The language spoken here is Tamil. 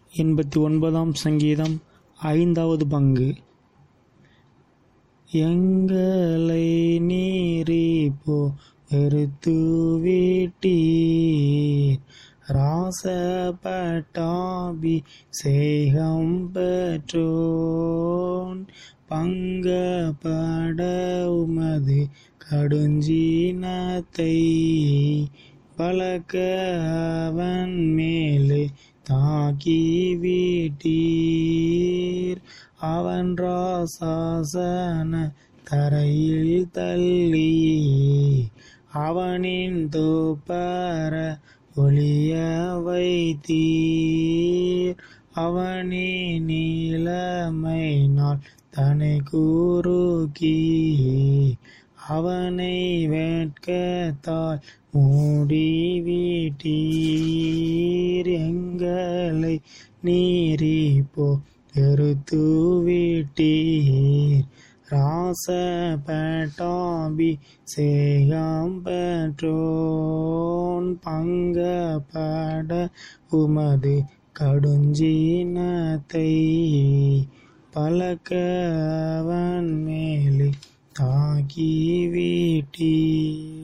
89ஆம் சங்கீதம் 5வது பங்கு. எங்களை நீரிப்போ வெறுத்துவிட்டீர், ராசபட்டாபிஷேகம் பெற்றோன் பங்கப்பட உமது கடுஞ்சினத்தை பலக்க அவன் மேலே தாக்கிவிட்டீர். அவன் ராசாசன தரையில் தள்ளி அவனின் தோப்பர ஒளிய வைத்தீர். அவனின் நீளமை நாள் தன்னை குறுக்கி அவனை வேட்கத்தால் மூடிவிட்டீர். எங்களை நீரிப்போ வெறுத்துவிட்டீர், ராசபட்டாபிஷேகம் பெற்றோன் பங்கப்பட உமது கடுஞ்சினத்தை பலக்க அவன் மேலே தாக்கிவிட்டீர்.